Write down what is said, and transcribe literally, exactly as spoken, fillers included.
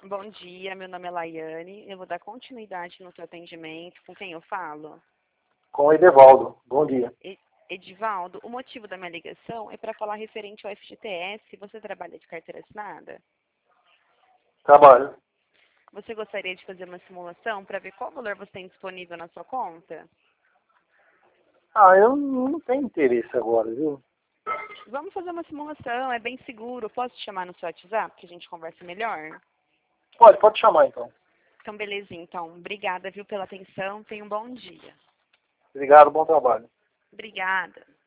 Bom dia, meu nome é Laiane. Eu vou dar continuidade no seu atendimento. Com quem eu falo? Com o Edevaldo. Bom dia. E- Edivaldo, o motivo da minha ligação é para falar referente ao F G T S. Você trabalha de carteira assinada? Trabalho. Você gostaria de fazer uma simulação para ver qual valor você tem disponível na sua conta? Ah, eu não tenho interesse agora, viu? Vamos fazer uma simulação, é bem seguro. Posso te chamar no seu WhatsApp que a gente converse melhor? Pode, pode chamar então. Então, belezinha. Então, obrigada, viu, pela atenção. Tenha um bom dia. Obrigado, bom trabalho. Obrigada.